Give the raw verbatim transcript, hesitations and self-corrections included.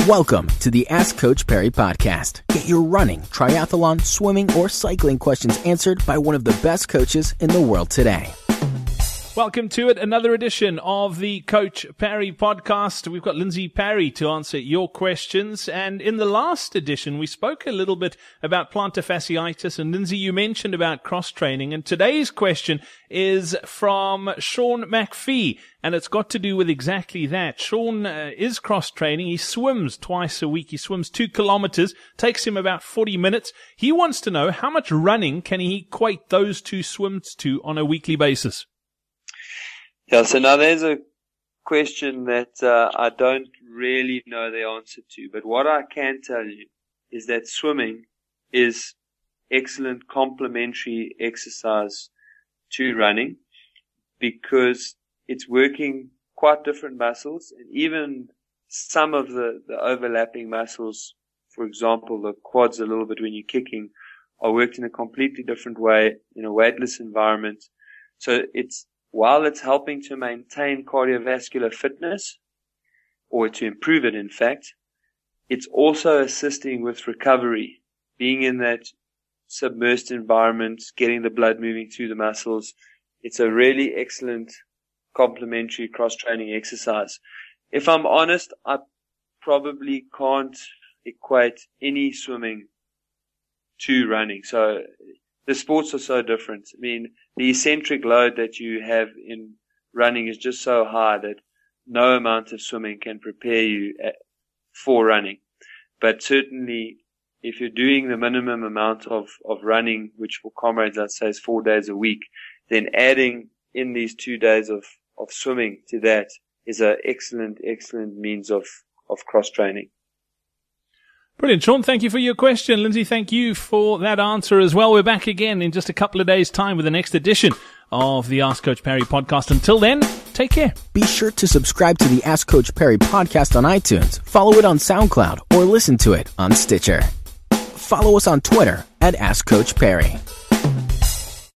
Welcome to the Ask Coach Perry podcast. Get your running, triathlon, swimming, or cycling questions answered by one of the best coaches in the world today. Welcome to it, another edition of the Coach Perry podcast. We've got Lindsay Parry to answer your questions. And in the last edition, we spoke a little bit about plantar fasciitis. And Lindsay, you mentioned about cross-training. And today's question is from Sean McPhee. And it's got to do with exactly that. Sean uh, is cross-training. He swims twice a week. He swims two kilometers. Takes him about forty minutes. He wants to know how much running can he equate those two swims to on a weekly basis? Yeah, so now there's a question that uh, I don't really know the answer to, but what I can tell you is that swimming is excellent complementary exercise to running because it's working quite different muscles, and even some of the, the overlapping muscles, for example, the quads a little bit when you're kicking, are worked in a completely different way in a weightless environment. So it's While it's helping to maintain cardiovascular fitness, or to improve it in fact, it's also assisting with recovery, being in that submersed environment, getting the blood moving through the muscles. It's a really excellent complementary cross-training exercise. If I'm honest, I probably can't equate any swimming to running. So the sports are so different. I mean, the eccentric load that you have in running is just so high that no amount of swimming can prepare you for running. But certainly, if you're doing the minimum amount of, of running, which for comrades I'd say is four days a week, then adding in these two days of, of swimming to that is an excellent, excellent means of, of cross-training. Brilliant. Sean, thank you for your question. Lindsay, thank you for that answer as well. We're back again in just a couple of days' time with the next edition of the Ask Coach Perry podcast. Until then, take care. Be sure to subscribe to the Ask Coach Perry podcast on iTunes, follow it on SoundCloud, or listen to it on Stitcher. Follow us on Twitter at Ask Coach Perry.